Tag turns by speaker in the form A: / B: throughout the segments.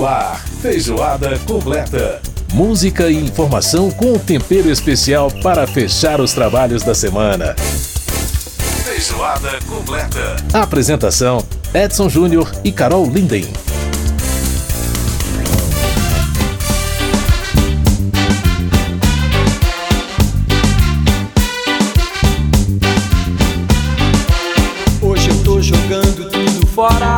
A: No ar, Feijoada Completa. Música e informação com tempero especial para fechar os trabalhos da semana. Feijoada Completa. Apresentação: Edson Júnior e Carol Linden.
B: Hoje eu tô jogando tudo fora.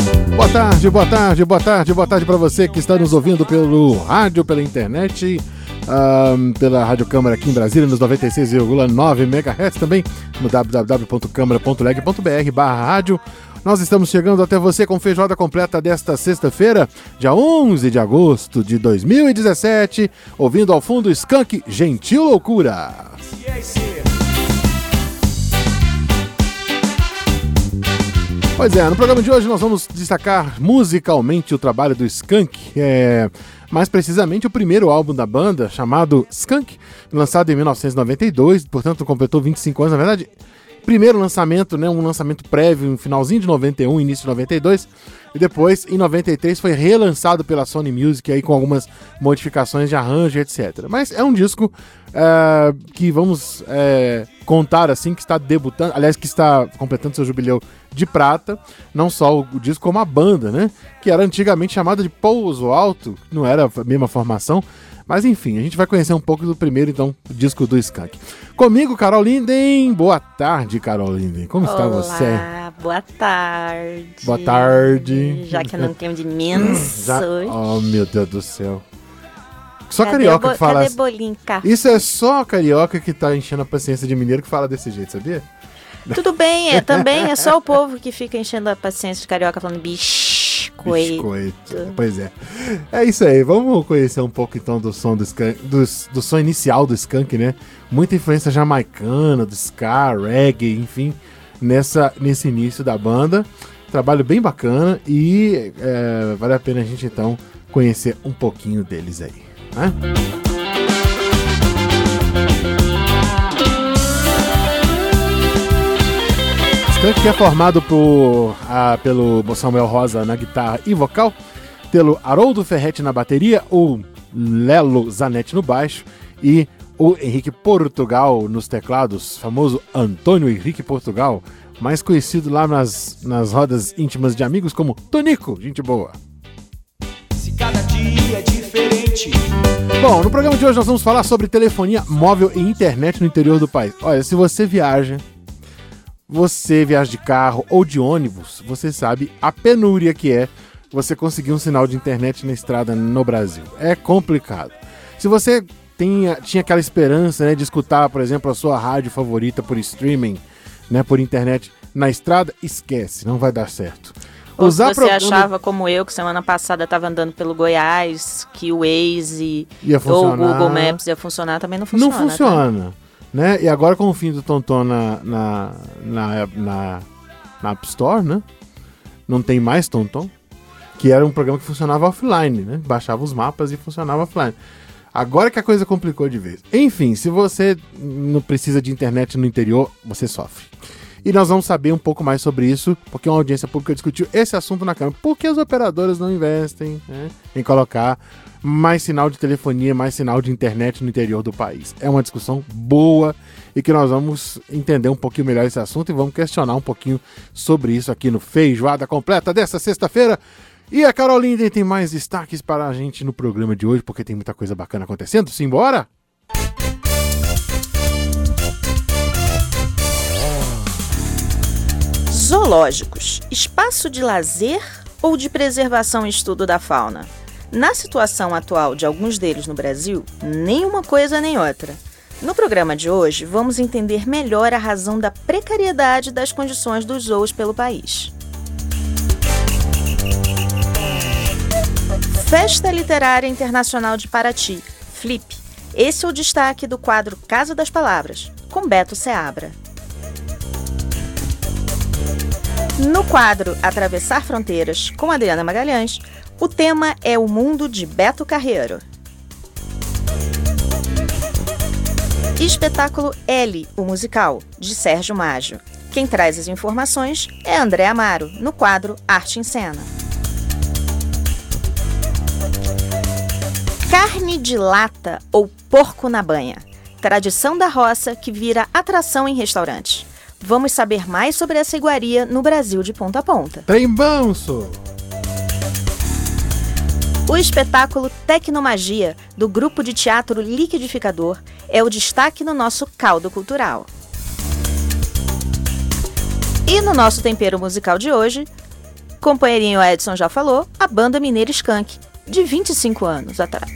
C: Boa tarde para você que está nos ouvindo pelo rádio, pela internet, pela Rádio Câmara aqui em Brasília, nos 96,9 MHz, também no www.câmara.leg.br/rádio. Nós estamos chegando até você com Feijoada Completa desta sexta-feira, dia 11 de agosto de 2017, ouvindo ao fundo Skank, Gentil Loucura. Pois é, no programa de hoje nós vamos destacar musicalmente o trabalho do Skank, mais precisamente o primeiro álbum da banda, chamado Skank, lançado em 1992, portanto completou 25 anos, na verdade, primeiro lançamento, né, um lançamento prévio no finalzinho de 91, início de 92, e depois, em 93, foi relançado pela Sony Music aí, com algumas modificações de arranjo, etc. Mas é um disco que vamos contar assim, que está debutando, aliás, que está completando seu jubileu de prata, não só o disco como a banda, né? Que era antigamente chamada de Pouso Alto, não era a mesma formação, mas enfim, a gente vai conhecer um pouco do primeiro, então, disco do Skank. Comigo, Carol Linden. Boa tarde, Carol Linden. Como está você?
D: Olá, boa tarde.
C: Boa tarde.
D: Já que eu não tenho de menos hoje.
C: Oh, meu Deus do céu. Só carioca que fala.
D: Cadê bolinho, cá?
C: Isso é só carioca que tá enchendo a paciência de mineiro que fala desse jeito, sabia?
D: Tudo bem, também é só o povo que fica enchendo a paciência de carioca falando biscoito.
C: Pois é. É isso aí, vamos conhecer um pouco então do som do Skank, do som inicial do Skank, né? Muita influência jamaicana, do ska, reggae, enfim, nesse início da banda. Trabalho bem bacana e vale a pena a gente então conhecer um pouquinho deles aí, né? Skank, que é formado pelo Samuel Rosa na guitarra e vocal, pelo Haroldo Ferretti na bateria, o Lelo Zanetti no baixo e o Henrique Portugal nos teclados, famoso Antônio Henrique Portugal, mais conhecido lá nas rodas íntimas de amigos como Tonico, gente boa.
B: Se cada dia é diferente.
C: Bom, no programa de hoje nós vamos falar sobre telefonia móvel e internet no interior do país. Olha, se você viaja de carro ou de ônibus, você sabe a penúria que é você conseguir um sinal de internet na estrada no Brasil. É complicado. Se você tinha aquela esperança, né, de escutar, por exemplo, a sua rádio favorita por streaming, né, por internet na estrada, esquece, não vai dar certo.
D: Ou se você achava, como eu, que semana passada estava andando pelo Goiás, que o Waze ou o Google Maps ia funcionar, também não funciona.
C: Não funciona. Tá? Né? E agora com o fim do Tonton na App Store, né? Não tem mais Tonton, que era um programa que funcionava offline, né? Baixava os mapas e funcionava offline. Agora que a coisa complicou de vez. Enfim, se você não precisa de internet no interior, você sofre. E nós vamos saber um pouco mais sobre isso, porque uma audiência pública discutiu esse assunto na Câmara. Por que as operadoras não investem, né, em colocar mais sinal de telefonia, mais sinal de internet no interior do país? É uma discussão boa e que nós vamos entender um pouquinho melhor esse assunto e vamos questionar um pouquinho sobre isso aqui no Feijoada Completa desta sexta-feira. E a Carol Linden tem mais destaques para a gente no programa de hoje, porque tem muita coisa bacana acontecendo. Simbora!
D: Zoológicos, espaço de lazer ou de preservação e estudo da fauna? Na situação atual de alguns deles no Brasil, nem uma coisa nem outra. No programa de hoje, vamos entender melhor a razão da precariedade das condições dos zoos pelo país. Festa Literária Internacional de Paraty, FLIP. Esse é o destaque do quadro Casa das Palavras, com Beto Seabra. No quadro Atravessar Fronteiras, com Adriana Magalhães, o tema é o mundo de Beto Carreiro. Espetáculo L, o musical, de Sérgio Maggio. Quem traz as informações é André Amaro, no quadro Arte em Cena. Carne de lata ou porco na banha. Tradição da roça que vira atração em restaurantes. Vamos saber mais sobre essa iguaria no Brasil de ponta a ponta.
C: Trembanço!
D: O espetáculo Tecnomagia, do grupo de teatro Liquidificador, é o destaque no nosso caldo cultural. E no nosso tempero musical de hoje, companheirinho Edson já falou, a banda mineira Skank, de 25 anos atrás.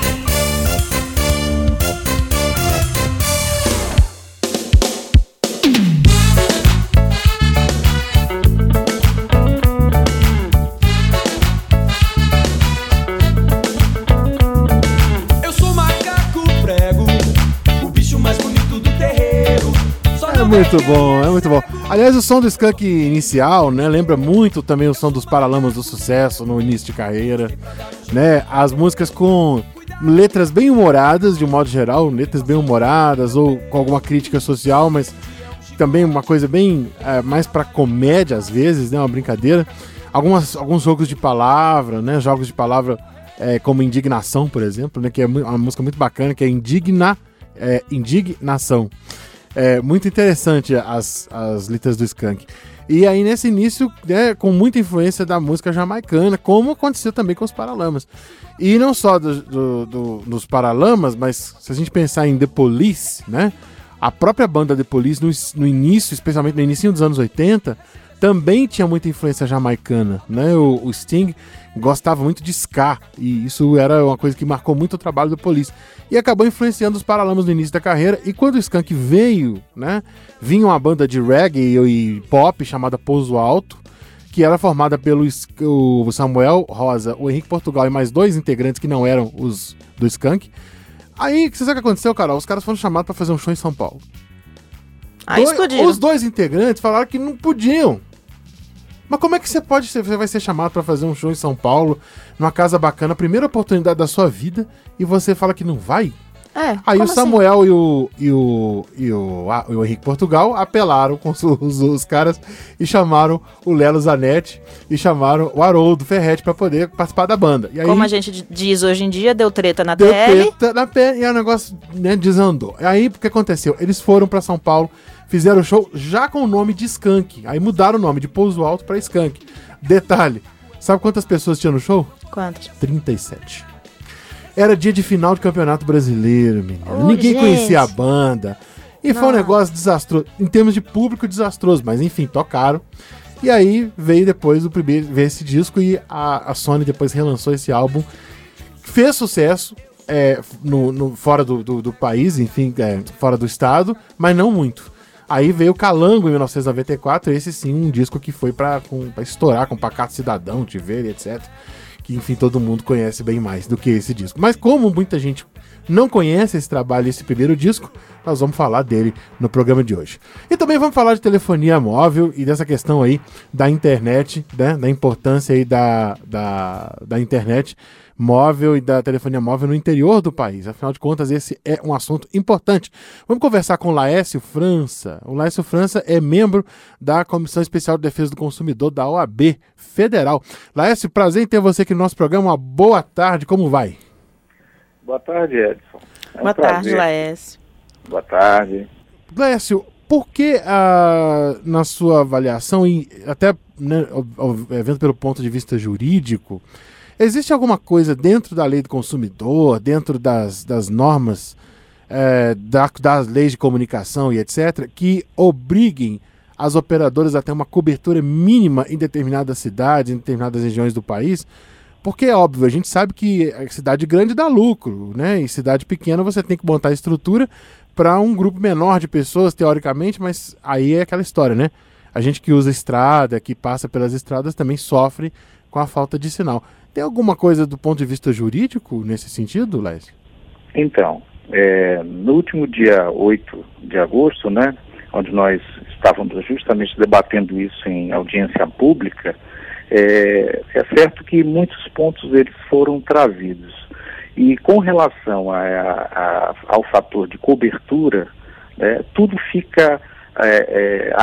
C: Muito bom, é muito bom. Aliás, o som do Skank inicial, né, lembra muito também o som dos Paralamas do Sucesso no início de carreira, né? As músicas com letras bem humoradas, de um modo geral, letras bem humoradas ou com alguma crítica social, mas também uma coisa bem mais pra comédia às vezes, né, uma brincadeira. Alguns jogos de palavra, né, jogos de palavra como Indignação, por exemplo, né, que é uma música muito bacana, que é Indignação. É muito interessante as letras do Skank. E aí nesse início, né, com muita influência da música jamaicana, como aconteceu também com os Paralamas. E não só dos Paralamas, mas se a gente pensar em The Police, né, a própria banda The Police no início, especialmente no início dos anos 80, também tinha muita influência jamaicana, né? O Sting gostava muito de ska, e isso era uma coisa que marcou muito o trabalho do Police. E acabou influenciando os Paralamas no início da carreira, e quando o Skank veio, né, vinha uma banda de reggae e pop chamada Pouso Alto, que era formada pelo o Samuel Rosa, o Henrique Portugal e mais 2 integrantes que não eram os do Skank. Aí, você sabe o que aconteceu, Carol? Os caras foram chamados para fazer um show em São Paulo.
D: Explodiram.
C: Os 2 integrantes falaram que não podiam. Mas como é que você vai ser chamado para fazer um show em São Paulo, numa casa bacana, primeira oportunidade da sua vida, e você fala que não vai? Aí o Samuel assim? e o Henrique Portugal apelaram com os caras e chamaram o Lelo Zanetti e chamaram o Haroldo Ferretti para poder participar da banda. E aí,
D: como a gente diz hoje em dia, deu treta na
C: TL.
D: Deu
C: treta na TL e o negócio, né, desandou. Aí o que aconteceu? Eles foram para São Paulo, fizeram o show já com o nome de Skank. Aí mudaram o nome de Pouso Alto para Skank. Detalhe, sabe quantas pessoas tinham no show?
D: Quantas?
C: 37. Era dia de final de Campeonato Brasileiro, menino. Ninguém conhecia a banda. E foi um negócio desastroso. Em termos de público, desastroso. Mas enfim, tocaram. E aí veio depois veio esse disco e a Sony depois relançou esse álbum. Fez sucesso fora do país, enfim, fora do estado, mas não muito. Aí veio o Calango em 1994, esse sim, um disco que foi pra estourar com Pacato Cidadão, Te Ver e etc. Que, enfim, todo mundo conhece bem mais do que esse disco. Mas como muita gente não conhece esse trabalho, esse primeiro disco, nós vamos falar dele no programa de hoje. E também vamos falar de telefonia móvel e dessa questão aí da internet, né? Da importância aí da internet móvel e da telefonia móvel no interior do país. Afinal de contas, esse é um assunto importante. Vamos conversar com o Laércio França. O Laércio França é membro da Comissão Especial de Defesa do Consumidor da OAB Federal. Laércio, prazer em ter você aqui no nosso programa. Uma boa tarde, como vai?
E: Boa tarde, Edson.
D: Boa tarde, Laércio.
E: Boa tarde.
C: Laércio, por que, na sua avaliação, e até vendo pelo ponto de vista jurídico, existe alguma coisa dentro da lei do consumidor, dentro das normas, das leis de comunicação e etc., que obriguem as operadoras a ter uma cobertura mínima em determinadas cidades, em determinadas regiões do país? Porque é óbvio, a gente sabe que a cidade grande dá lucro, né? Em cidade pequena você tem que montar estrutura para um grupo menor de pessoas, teoricamente, mas aí é aquela história, né? A gente que usa estrada, que passa pelas estradas, também sofre com a falta de sinal. Tem alguma coisa do ponto de vista jurídico nesse sentido, Lécio?
E: Então, no último dia 8 de agosto, né, onde nós estávamos justamente debatendo isso em audiência pública, é certo que muitos pontos eles foram trazidos. E com relação ao fator de cobertura, tudo fica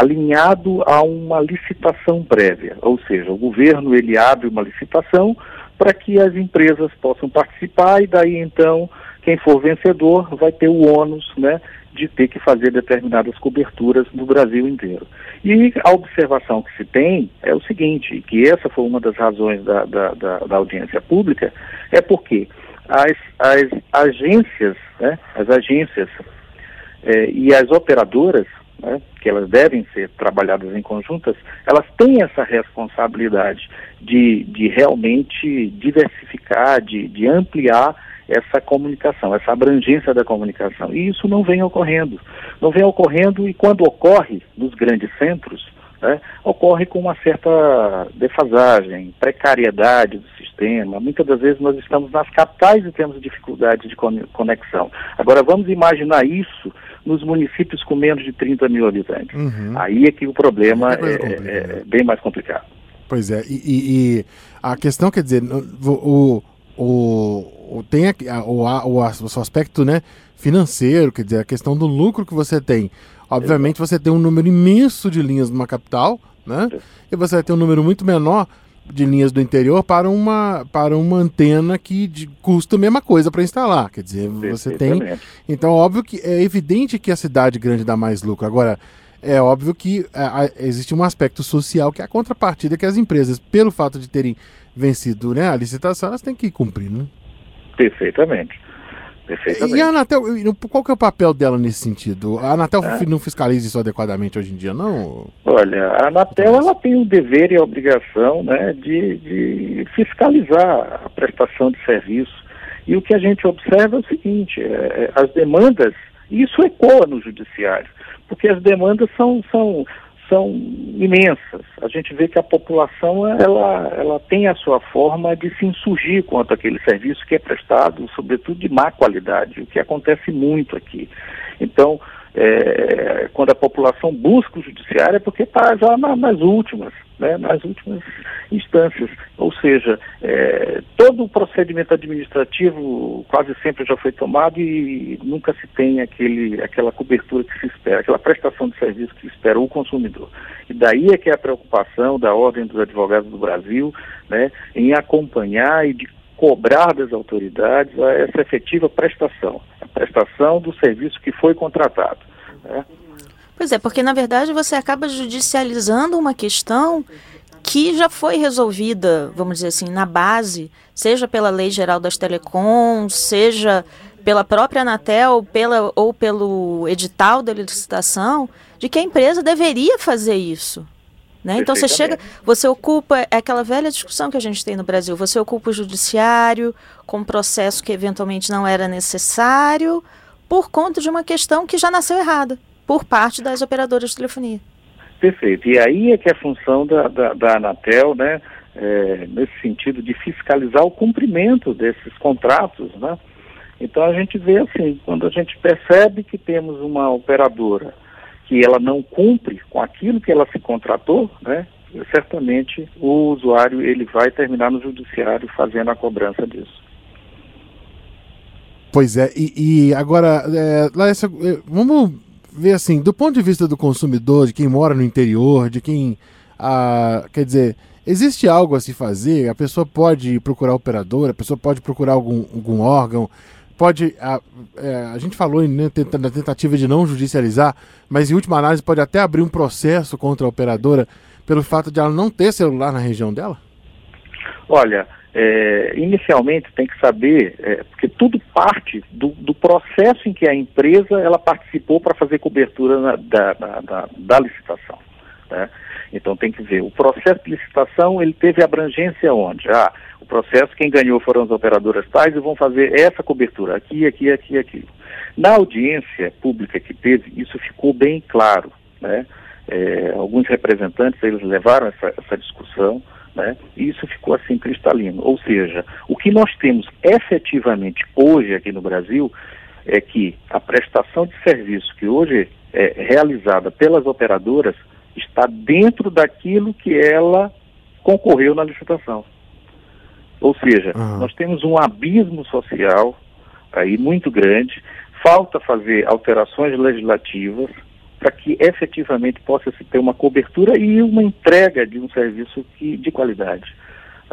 E: alinhado a uma licitação prévia. Ou seja, o governo ele abre uma licitação para que as empresas possam participar e daí então quem for vencedor vai ter o ônus, né, de ter que fazer determinadas coberturas no Brasil inteiro. E a observação que se tem é o seguinte, que essa foi uma das razões da audiência pública, é porque as agências, né, e as operadoras, né, que elas devem ser trabalhadas em conjuntas, elas têm essa responsabilidade de realmente diversificar, de ampliar essa comunicação, essa abrangência da comunicação. E isso não vem ocorrendo. Não vem ocorrendo, e quando ocorre nos grandes centros, né, ocorre com uma certa defasagem, precariedade do sistema. Muitas das vezes nós estamos nas capitais e temos dificuldade de conexão. Agora vamos imaginar isso nos municípios com menos de 30 mil habitantes. Aí é que o problema é bem mais complicado.
C: Pois é, e a questão, quer dizer, tem o aspecto, né, financeiro, quer dizer, a questão do lucro que você tem. Obviamente você tem um número imenso de linhas numa capital, né, e você vai ter um número muito menor de linhas do interior para uma antena que custa a mesma coisa para instalar. Quer dizer, você tem... Então, óbvio que é evidente que a cidade grande dá mais lucro. Agora, é óbvio que existe um aspecto social que é a contrapartida que as empresas, pelo fato de terem vencido, né, a licitação, elas têm que cumprir, né?
E: Perfeitamente.
C: E a Anatel, qual que é o papel dela nesse sentido? A Anatel não fiscaliza isso adequadamente hoje em dia, não?
E: Olha, a Anatel ela tem o dever e a obrigação, né, de fiscalizar a prestação de serviço. E o que a gente observa é o seguinte, as demandas, e isso ecoa no judiciário, porque as demandas são imensas. A gente vê que a população ela tem a sua forma de se insurgir contra aquele serviço que é prestado, sobretudo de má qualidade, o que acontece muito aqui. Então, quando a população busca o judiciário é porque está já nas últimas instâncias. Ou seja, todo o procedimento administrativo quase sempre já foi tomado e nunca se tem aquela cobertura que se espera, aquela prestação de serviço que espera o consumidor. E daí é que é a preocupação da Ordem dos Advogados do Brasil, né, em acompanhar e de cobrar das autoridades essa efetiva prestação, a prestação do serviço que foi contratado, né?
D: Pois é, porque na verdade você acaba judicializando uma questão que já foi resolvida, vamos dizer assim, na base, seja pela Lei Geral das Telecoms, seja pela própria Anatel, ou pelo edital da licitação, de que a empresa deveria fazer isso. Né? Então você ocupa, é aquela velha discussão que a gente tem no Brasil, você ocupa o judiciário com um processo que eventualmente não era necessário por conta de uma questão que já nasceu errada por parte das operadoras de telefonia.
E: Perfeito. E aí é que é a função da Anatel, né, nesse sentido de fiscalizar o cumprimento desses contratos, né? Então a gente vê assim, quando a gente percebe que temos uma operadora que ela não cumpre com aquilo que ela se contratou, né, certamente o usuário ele vai terminar no judiciário fazendo a cobrança disso.
C: Pois é, e agora, Laércio, vamos ver assim, do ponto de vista do consumidor, de quem mora no interior, de quem, quer dizer, existe algo a se fazer? A pessoa pode procurar a operadora, a pessoa pode procurar algum órgão, pode, a gente falou na tentativa de não judicializar, mas em última análise pode até abrir um processo contra a operadora pelo fato de ela não ter celular na região dela?
E: Olha, inicialmente tem que saber, porque tudo parte do processo em que a empresa ela participou para fazer cobertura da licitação, né? Então tem que ver, o processo de licitação ele teve abrangência onde? O processo, quem ganhou foram as operadoras tais e vão fazer essa cobertura, aqui. Na audiência pública que teve, isso ficou bem claro, né? Alguns representantes, eles levaram essa discussão, né? E isso ficou assim cristalino. Ou seja, o que nós temos efetivamente hoje aqui no Brasil é que a prestação de serviço que hoje é realizada pelas operadoras está dentro daquilo que ela concorreu na licitação. Ou seja, nós temos um abismo social aí muito grande, falta fazer alterações legislativas para que efetivamente possa se ter uma cobertura e uma entrega de um serviço de qualidade, tá?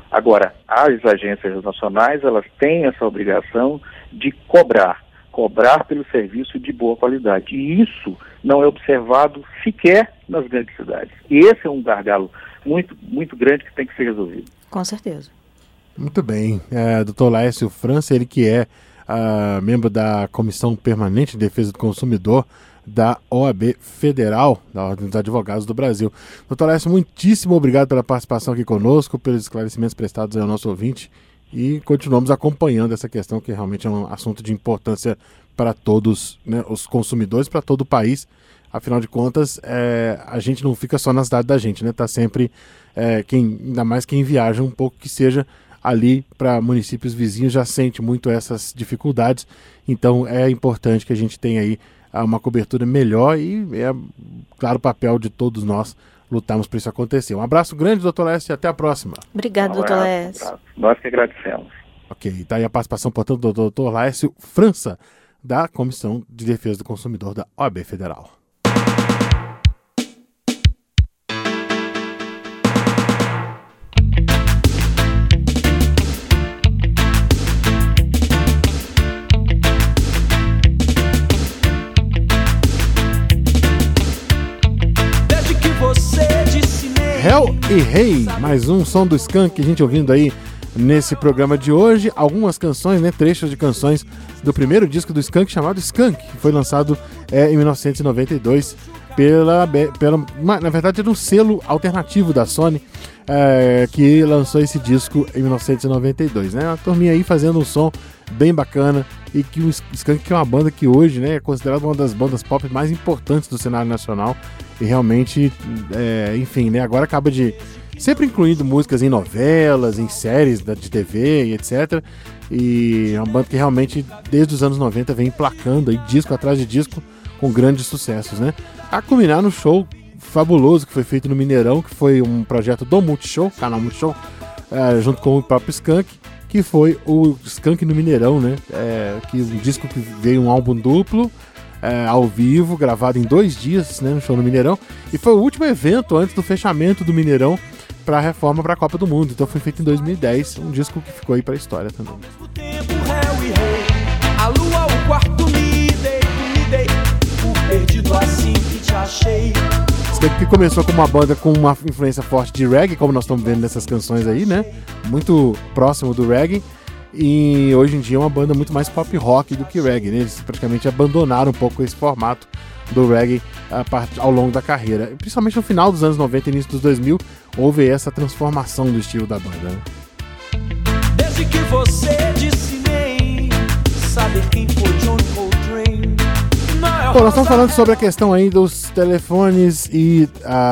E: Agora, as agências nacionais, elas têm essa obrigação de cobrar pelo serviço de boa qualidade. E isso não é observado sequer nas grandes cidades. E esse é um gargalo muito, muito grande que tem que ser resolvido.
D: Com certeza.
C: Muito bem. Dr. Laércio França, ele que é membro da Comissão Permanente de Defesa do Consumidor da OAB Federal, da Ordem dos Advogados do Brasil. Dr. Laércio, muitíssimo obrigado pela participação aqui conosco, pelos esclarecimentos prestados ao nosso ouvinte, e continuamos acompanhando essa questão, que realmente é um assunto de importância para todos, né, os consumidores, para todo o país. Afinal de contas, a gente não fica só na cidade da gente, né? Tá sempre, ainda mais quem viaja um pouco, que seja ali para municípios vizinhos, já sente muito essas dificuldades. Então é importante que a gente tenha aí uma cobertura melhor, e é claro o papel de todos nós lutarmos para isso acontecer. Um abraço grande, doutor Laércio, e até a próxima.
D: Obrigado, doutor Laércio.
E: Nós que agradecemos.
C: Ok, tá aí a participação, portanto, do doutor Laércio França, da Comissão de Defesa do Consumidor da OAB Federal. Hell e Hey, mais um som do Skank que a gente ouvindo aí nesse programa de hoje. Algumas canções, né, trechos de canções do primeiro disco do Skank, chamado Skunk, que foi lançado em 1992 na verdade era um selo alternativo da Sony, que lançou esse disco em 1992, né? Uma turminha aí fazendo um som bem bacana, e que o Skank, que é uma banda que hoje, né, é considerada uma das bandas pop mais importantes do cenário nacional, e realmente, enfim, né, agora acaba de sempre incluindo músicas em novelas, em séries de TV e etc. E é uma banda que realmente, desde os anos 90, vem emplacando aí disco atrás de disco com grandes sucessos, né? A culminar no show fabuloso que foi feito no Mineirão, que foi um projeto do Multishow, canal Multishow, junto com o próprio Skank, que foi o Skank no Mineirão, né? Que um disco que veio um álbum duplo, ao vivo, gravado em 2 dias, né, no show no Mineirão, e foi o último evento antes do fechamento do Mineirão para a reforma para a Copa do Mundo. Então foi feito em 2010, um disco que ficou aí para a história também.
B: A lua, o quarto me dei, o perdido assim que te achei.
C: Skank que começou com uma banda com uma influência forte de reggae, como nós estamos vendo nessas canções aí, né? Muito próximo do reggae. E hoje em dia é uma banda muito mais pop rock do que reggae, né? Eles praticamente abandonaram um pouco esse formato do reggae ao longo da carreira. Principalmente no final dos anos 90 e início dos 2000, houve essa transformação do estilo da banda, né?
B: Desde que você disse nem saber quem foi John Coltrane.
C: Bom, nós estamos falando sobre a questão aí dos telefones e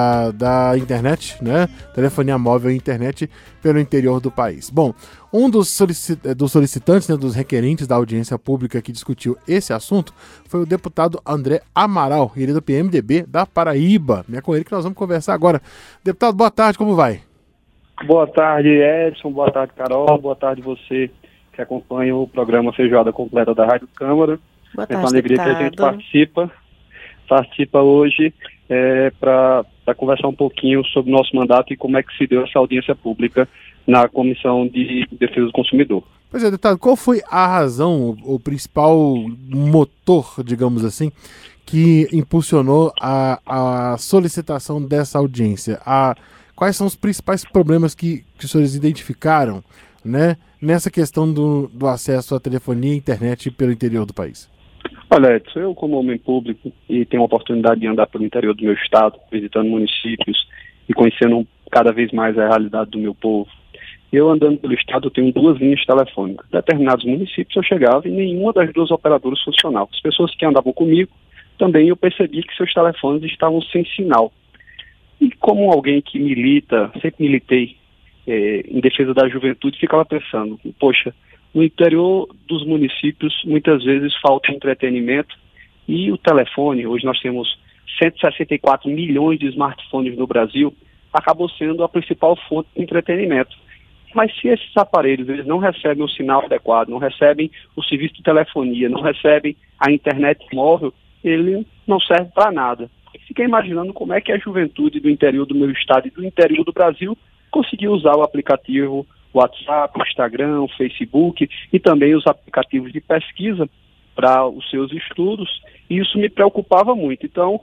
C: da internet, né? Telefonia móvel e internet pelo interior do país. Bom, um dos solicitantes, né, dos requerentes da audiência pública que discutiu esse assunto foi o deputado André Amaral, ele é do PMDB da Paraíba. É com ele que nós vamos conversar agora. Deputado, boa tarde, como vai?
F: Boa tarde, Edson, boa tarde, Carol, boa tarde você que acompanha o programa Feijoada Completa da Rádio Câmara.
D: Boa
F: É
D: tarde,
F: com alegria
D: deputado.
F: que a gente participa hoje para conversar um pouquinho sobre o nosso mandato e como é que se deu essa audiência pública na Comissão de Defesa do Consumidor.
C: Pois é, deputado, qual foi a razão, o principal motor, digamos assim, que impulsionou a solicitação dessa audiência? Quais são os principais problemas que os senhores identificaram, né, nessa questão do acesso à telefonia e internet pelo interior do país?
F: Olha, Edson, eu como homem público e tenho a oportunidade de andar pelo interior do meu estado, visitando municípios e conhecendo cada vez mais a realidade do meu povo. Eu andando pelo estado, eu tenho 2 linhas telefônicas. Em determinados municípios eu chegava e nenhuma das 2 operadoras funcionava. As pessoas que andavam comigo, também eu percebi que seus telefones estavam sem sinal. E como alguém que milita, sempre militei em defesa da juventude, ficava pensando, poxa, no interior dos municípios muitas vezes falta entretenimento e o telefone, hoje nós temos 164 milhões de smartphones no Brasil, acabou sendo a principal fonte de entretenimento. Mas se esses aparelhos eles não recebem o sinal adequado, não recebem o serviço de telefonia, não recebem a internet móvel, ele não serve para nada. Fiquei imaginando como é que a juventude do interior do meu estado e do interior do Brasil conseguiu usar o aplicativo o WhatsApp, o Instagram, o Facebook e também os aplicativos de pesquisa para os seus estudos, e isso me preocupava muito. Então,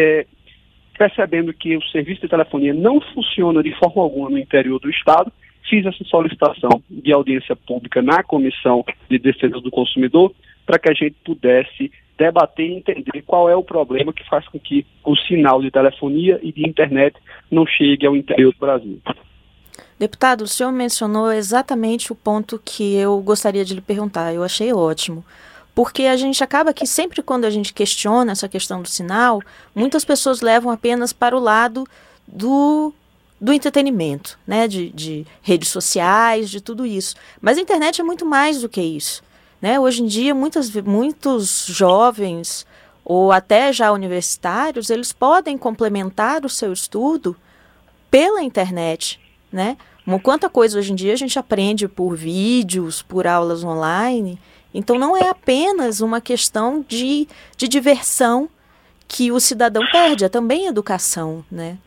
F: percebendo que o serviço de telefonia não funciona de forma alguma no interior do Estado, fiz essa solicitação de audiência pública na Comissão de Defesa do Consumidor para que a gente pudesse debater e entender qual é o problema que faz com que o sinal de telefonia e de internet não chegue ao interior do Brasil.
D: Deputado, o senhor mencionou exatamente o ponto que eu gostaria de lhe perguntar. Eu achei ótimo. Porque a gente acaba que sempre quando a gente questiona essa questão do sinal, muitas pessoas levam apenas para o lado do entretenimento, né? De redes sociais, de tudo isso. Mas a internet é muito mais do que isso, né? Hoje em dia, muitos jovens, ou até já universitários, eles podem complementar o seu estudo pela internet, né? Quanta coisa hoje em dia a gente aprende por vídeos, por aulas online. Então não é apenas uma questão de diversão que o cidadão perde, é também educação, né?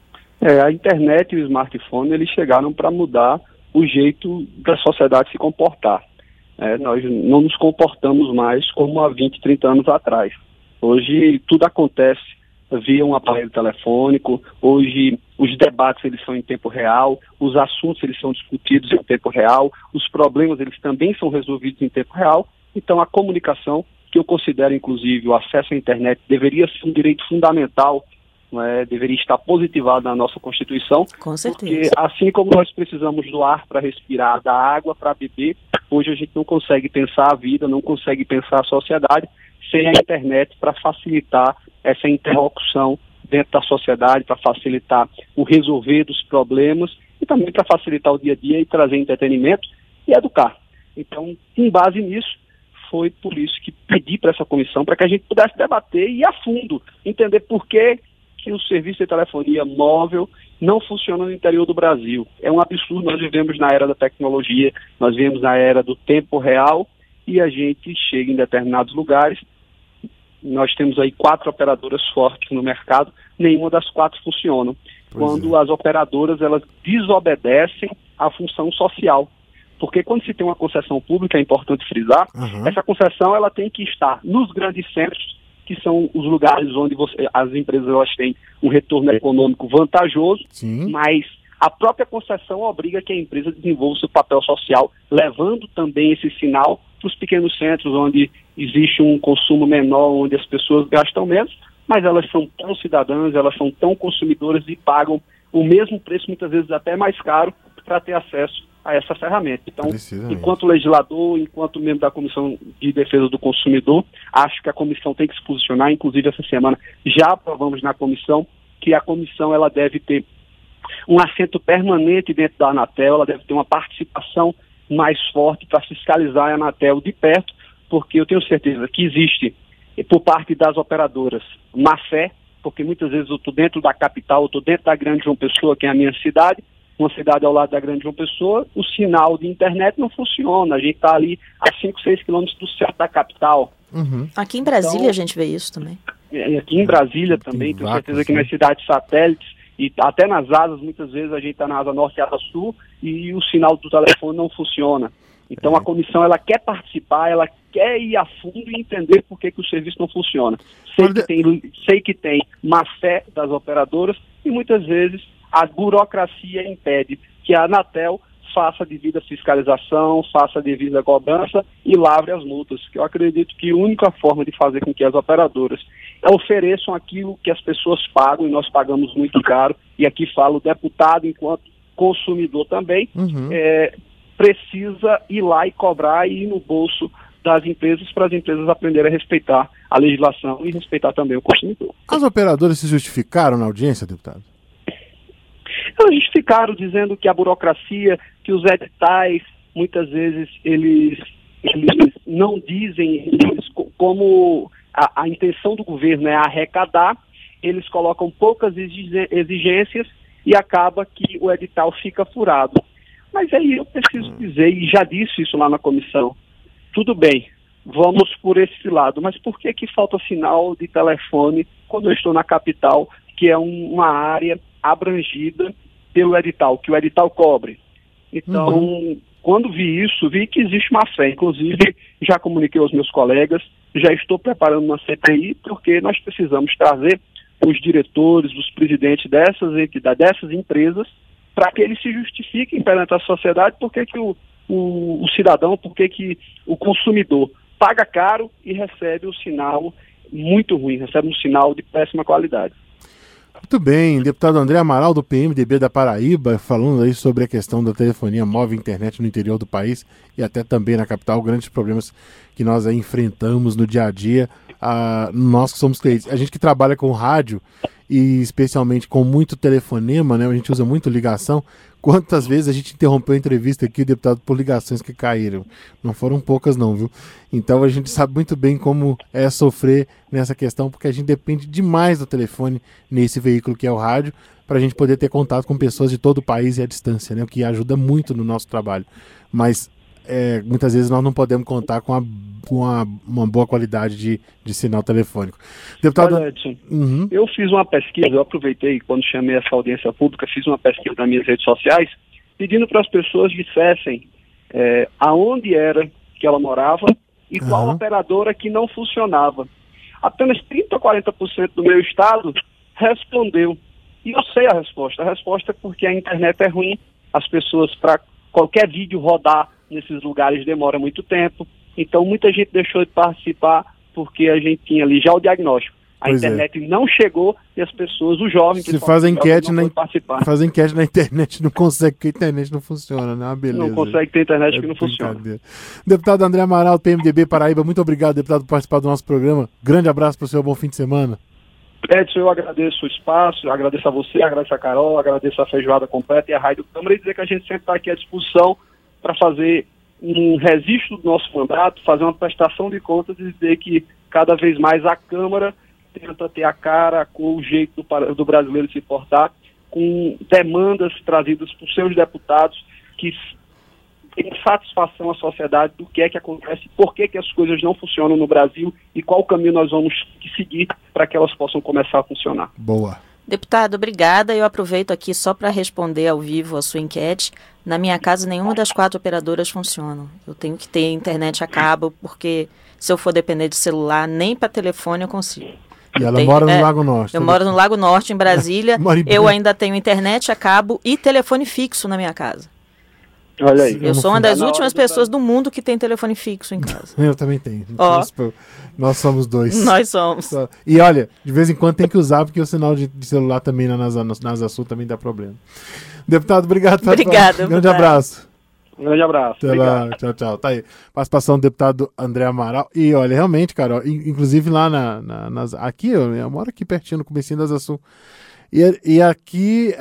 F: A internet e o smartphone, eles chegaram para mudar o jeito da sociedade se comportar. Nós não nos comportamos mais como há 20, 30 anos atrás. Hoje tudo acontece via um aparelho telefônico, hoje os debates eles são em tempo real, os assuntos eles são discutidos em tempo real, os problemas eles também são resolvidos em tempo real. Então a comunicação, que eu considero inclusive o acesso à internet, deveria ser um direito fundamental, deveria estar positivado na nossa Constituição.
D: Com certeza.
F: Porque assim como nós precisamos do ar para respirar, da água para beber, hoje a gente não consegue pensar a vida, não consegue pensar a sociedade sem a internet para facilitar essa interlocução dentro da sociedade, para facilitar o resolver dos problemas e também para facilitar o dia a dia e trazer entretenimento e educar. Então, com base nisso, foi por isso que pedi para essa comissão, para que a gente pudesse debater e ir a fundo, entender por que o serviço de telefonia móvel não funciona no interior do Brasil. É um absurdo, nós vivemos na era da tecnologia, nós vivemos na era do tempo real e a gente chega em determinados lugares. Nós temos aí 4 operadoras fortes no mercado, nenhuma das 4 funcionam. Quando as operadoras elas desobedecem à função social. Porque quando se tem uma concessão pública, é importante frisar, essa concessão ela tem que estar nos grandes centros, que são os lugares onde as empresas elas têm um retorno econômico vantajoso, mas a própria concessão obriga que a empresa desenvolva o seu papel social, levando também esse sinal para os pequenos centros, onde existe um consumo menor, onde as pessoas gastam menos, mas elas são tão cidadãs, elas são tão consumidoras e pagam o mesmo preço, muitas vezes até mais caro, para ter acesso a essa ferramenta. Então, enquanto legislador, enquanto membro da Comissão de Defesa do Consumidor, acho que a comissão tem que se posicionar. Inclusive, essa semana já aprovamos na comissão que a comissão ela deve ter um assento permanente dentro da Anatel, ela deve ter uma participação mais forte para fiscalizar a Anatel de perto, porque eu tenho certeza que existe, por parte das operadoras, má fé, porque muitas vezes eu estou dentro da capital, eu estou dentro da Grande João Pessoa, que é a minha cidade, uma cidade ao lado da Grande João Pessoa, o sinal de internet não funciona, a gente está ali a 5, 6 quilômetros do centro da capital.
D: Aqui em Brasília a gente vê isso também.
F: Aqui em Brasília também, tenho certeza que nas cidades satélites, e até nas asas, muitas vezes a gente está na asa norte e asa sul, e o sinal do telefone não funciona. Então a comissão ela quer participar, ela quer ir a fundo e entender por que o serviço não funciona. Sei que tem má fé das operadoras e muitas vezes a burocracia impede que a Anatel faça a devida fiscalização, faça a devida cobrança e lavre as multas. Eu acredito que a única forma de fazer com que as operadoras ofereçam aquilo que as pessoas pagam, e nós pagamos muito caro, e aqui falo o deputado enquanto consumidor também, precisa ir lá e cobrar e ir no bolso das empresas para as empresas aprenderem a respeitar a legislação e respeitar também o consumidor.
C: As operadoras se justificaram na audiência, deputado?
F: Elas justificaram dizendo que a burocracia, que os editais, muitas vezes eles não dizem, como a intenção do governo é arrecadar, eles colocam poucas exigências e acaba que o edital fica furado. Mas aí eu preciso dizer, e já disse isso lá na comissão, tudo bem, vamos por esse lado, mas por que falta sinal de telefone quando eu estou na capital, que é uma área abrangida pelo edital, que o edital cobre Então, quando vi isso, vi que existe má fé. Inclusive, já comuniquei aos meus colegas, já estou preparando uma CPI, porque nós precisamos trazer os diretores, os presidentes dessas empresas, para que eles se justifiquem perante a sociedade por que o cidadão, por que o consumidor paga caro e recebe um sinal muito ruim, recebe um sinal de péssima qualidade.
C: Muito bem, deputado André Amaral, do PMDB da Paraíba, falando aí sobre a questão da telefonia móvel e internet no interior do país e até também na capital, grandes problemas que nós aí enfrentamos no dia a dia. Nós que somos clientes, a gente que trabalha com rádio e especialmente com muito telefonema, né? A gente usa muito ligação. Quantas vezes a gente interrompeu a entrevista aqui, deputado, por ligações que caíram? Não foram poucas não, viu? Então a gente sabe muito bem como é sofrer nessa questão, porque a gente depende demais do telefone nesse veículo que é o rádio, para a gente poder ter contato com pessoas de todo o país e à distância, né? O que ajuda muito no nosso trabalho. Mas muitas vezes nós não podemos contar com uma boa qualidade de sinal telefônico. Deputado...
F: Olha, Edson, eu fiz uma pesquisa, eu aproveitei quando chamei essa audiência pública, fiz uma pesquisa nas minhas redes sociais, pedindo para as pessoas dissessem aonde era que ela morava e qual operadora que não funcionava. Apenas 30% a 40% do meu estado respondeu. E eu sei a resposta. A resposta é porque a internet é ruim, as pessoas, para qualquer vídeo rodar nesses lugares demora muito tempo. Então muita gente deixou de participar porque a gente tinha ali já o diagnóstico. A internet não chegou e as pessoas, os jovens...
C: Se faz enquete na internet, não consegue, porque a internet não funciona, né? Beleza.
F: Não consegue ter internet que não funciona.
C: Deputado André Amaral, PMDB Paraíba, muito obrigado, deputado, por participar do nosso programa. Grande abraço para o seu, bom fim de semana.
F: Edson, eu agradeço o espaço, agradeço a você, agradeço a Carol, agradeço a Feijoada Completa e a Rádio Câmara, e dizer que a gente sempre está aqui à disposição para fazer um registro do nosso mandato, fazer uma prestação de contas e dizer que cada vez mais a Câmara tenta ter a cara com o jeito do brasileiro se portar, com demandas trazidas por seus deputados que têm satisfação à sociedade do que é que acontece, por que as coisas não funcionam no Brasil e qual caminho nós vamos seguir para que elas possam começar a funcionar.
C: Boa.
D: Deputado, obrigada. Eu aproveito aqui só para responder ao vivo a sua enquete. Na minha casa, nenhuma das 4 operadoras funcionam. Eu tenho que ter internet a cabo, porque se eu for depender de celular, nem para telefone eu consigo.
C: E ela mora no Lago Norte.
D: Eu moro no Lago Norte, em Brasília. Eu ainda tenho internet a cabo e telefone fixo na minha casa.
F: Olha aí.
D: Eu sou uma das últimas pessoas do mundo que tem telefone fixo em casa.
C: Eu também tenho. Nós somos 2.
D: Nós somos.
C: E olha, de vez em quando tem que usar, porque o sinal de celular também na NASA Sul também dá problema. Deputado, obrigado.
D: Obrigado.
C: Grande abraço.
F: Um grande abraço.
C: Até lá. Tchau, tchau. Tá aí. Participação do deputado André Amaral. E olha, realmente, Carol, inclusive lá aqui, eu moro aqui pertinho, no comecinho da NASA Sul. E aqui...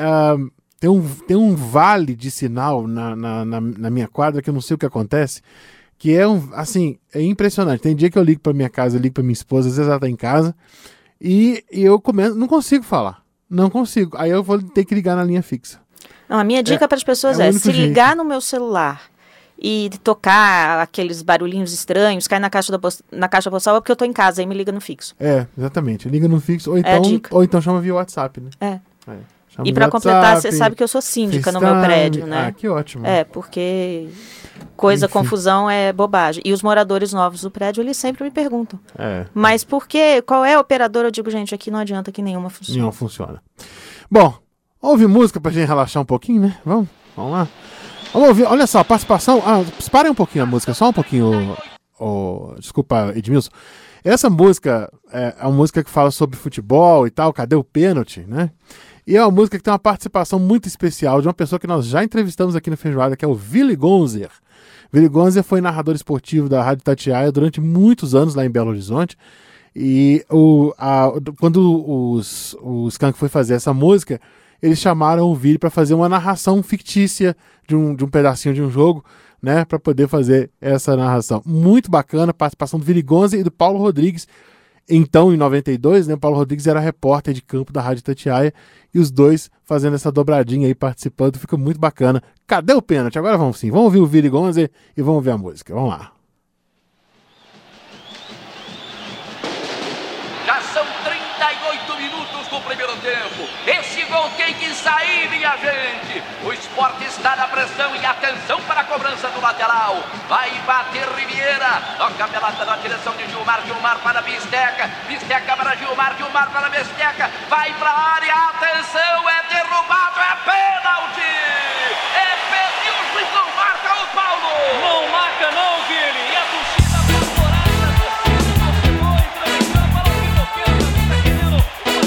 C: Tem um vale de sinal na minha quadra que eu não sei o que acontece, que é é impressionante. Tem dia que eu ligo para minha casa, eu ligo para minha esposa, às vezes ela tá em casa, e eu não consigo falar. Não consigo. Aí eu vou ter que ligar na linha fixa.
D: Não, a minha dica para as pessoas é se ligar no meu celular e tocar aqueles barulhinhos estranhos, cair na caixa postal, é porque eu tô em casa, aí me liga no fixo.
C: Exatamente. Liga no fixo, ou então chama via WhatsApp, né?
D: E para completar, você sabe que eu sou síndica no meu prédio, né?
C: Ah, que ótimo.
D: Porque confusão é bobagem. E os moradores novos do prédio, eles sempre me perguntam. Mas por quê? Qual é a operadora? Eu digo, gente, aqui não adianta que nenhuma funciona.
C: Nenhuma funciona. Bom, ouve música pra gente relaxar um pouquinho, né? Vamos lá. Vamos ouvir, olha só, a participação... parem um pouquinho a música, só um pouquinho. Desculpa, Edmilson. Essa música é uma música que fala sobre futebol e tal, cadê o pênalti, né? E é uma música que tem uma participação muito especial de uma pessoa que nós já entrevistamos aqui no Feijoada, que é o Willy Gonzer. Willy Gonzer foi narrador esportivo da Rádio Itatiaia durante muitos anos lá em Belo Horizonte. E quando o Skank foi fazer essa música, eles chamaram o Willy para fazer uma narração fictícia de um pedacinho de um jogo, né, para poder fazer essa narração. Muito bacana, a participação do Willy Gonzer e do Paulo Rodrigues. Então, em 92, né, Paulo Rodrigues era repórter de campo da Rádio Itatiaia e os dois fazendo essa dobradinha aí, participando, fica muito bacana. Cadê o pênalti? Agora vamos sim, vamos ouvir o Willy Gonzer e vamos ver a música. Vamos lá.
G: Já são 38 minutos do primeiro tempo. Esse gol tem que sair, minha gente. O Sport está na pressão e atenção para a cobrança do lateral. Vai bater Riviera. Toca a pelada na direção de Gilmar. Gilmar para Bisteca. Bisteca para Gilmar. Gilmar para Bisteca. Vai para a área. Atenção, é derrubado, é pênalti. É pênalti. O juiz não marca, o Paulo.
B: Não marca não, Guilherme. E a torcida apavorada, a torcida chegou, entrou em campo, olha o pipoqueiro, tá querendo.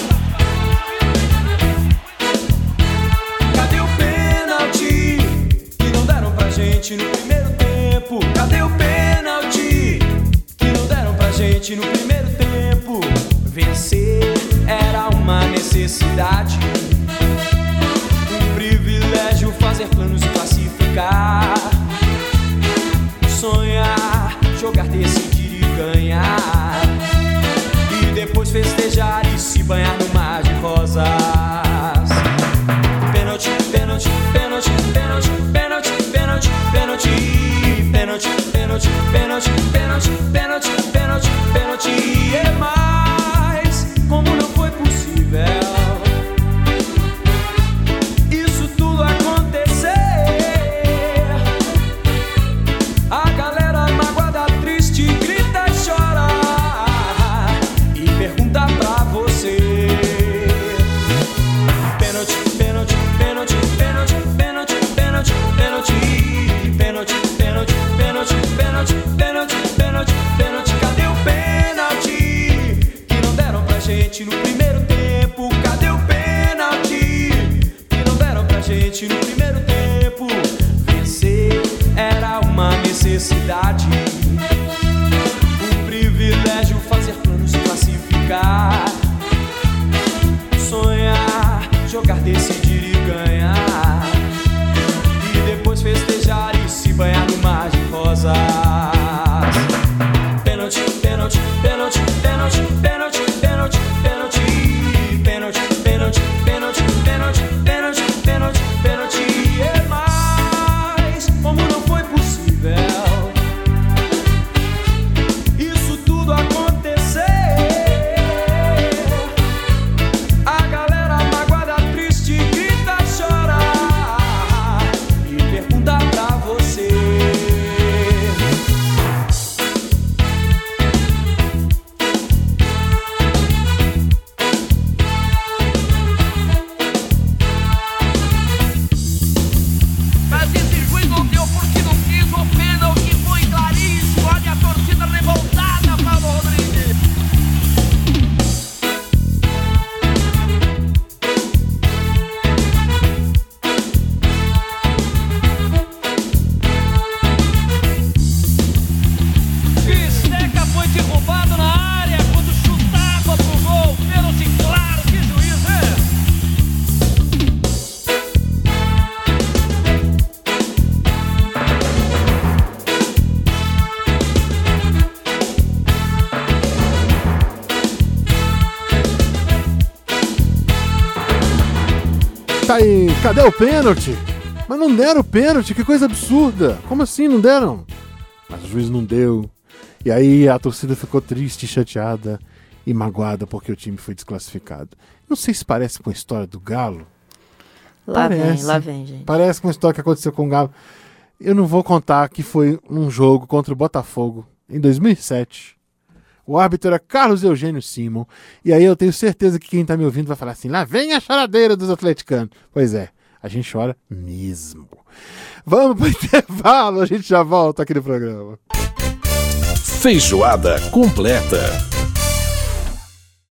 H: Cadê o pênalti que não deram pra gente no primeiro tempo? Cadê o pênalti que não deram pra gente no primeiro tempo? Vencer era uma necessidade, um privilégio fazer planos e classificar, sonhar, jogar, decidir e ganhar, e depois festejar e se banhar no mar de rosas. Pênalti, pênalti, pênalti, pênalti, pênalti, pênalti, pênalti, pênalti, pênalti, pênalti, pênalti, pênalti, pênalti, pênalti, é mais, como não foi possível isso tudo acontecer. A galera magoada, triste, grita e chora e pergunta pra você. Pênalti, pênalti, pênalti, pênalti, pênalti, pênalti, pênalti, pênalti, pênalti, pênalti, pênalti, pênalti, pênalti, pênalti. Cadê o pênalti que não deram pra gente no primeiro tempo? Cadê o pênalti que não deram pra gente no primeiro tempo? Vencer era uma necessidade, um privilégio fazer planos e classificar, sonhar, jogar, decidir e ganhar, e depois festejar e se banhar no mar de rosas. Pênalti, pênalti, pênalti, pênalti, pênalti, pênalti, pênalti, pênalti, pênalti, pênalti, pênalti, pênalti, pênalti, pênalti, é mais, como não foi possível isso tudo acontecer. A galera magoada, triste, grita, chora e pergunta pra você.
G: Mas esse juiz não deu porque não quis. O pênalti foi claríssimo. Olha a torcida revoltada, Paulo Rodrigues.
B: Bisteca foi derrubado na área quando chutava pro gol. Pênalti claro, que juiz, é?
C: Tá aí, cadê o pênalti? Mas não deram o pênalti, que coisa absurda. Como assim não deram? Mas o juiz não deu. E aí a torcida ficou triste, chateada e magoada porque o time foi desclassificado. Não sei se parece com a história do Galo.
D: Lá
C: Parece.
D: vem, gente.
C: Parece com a história que aconteceu com o Galo. Eu não vou contar que foi um jogo contra o Botafogo em 2007. O árbitro era Carlos Eugênio Simon. E aí eu tenho certeza que quem tá me ouvindo vai falar assim: lá vem a choradeira dos atleticanos. Pois é, a gente chora mesmo. Vamos pro intervalo, a gente já volta aqui no programa.
A: Feijoada completa.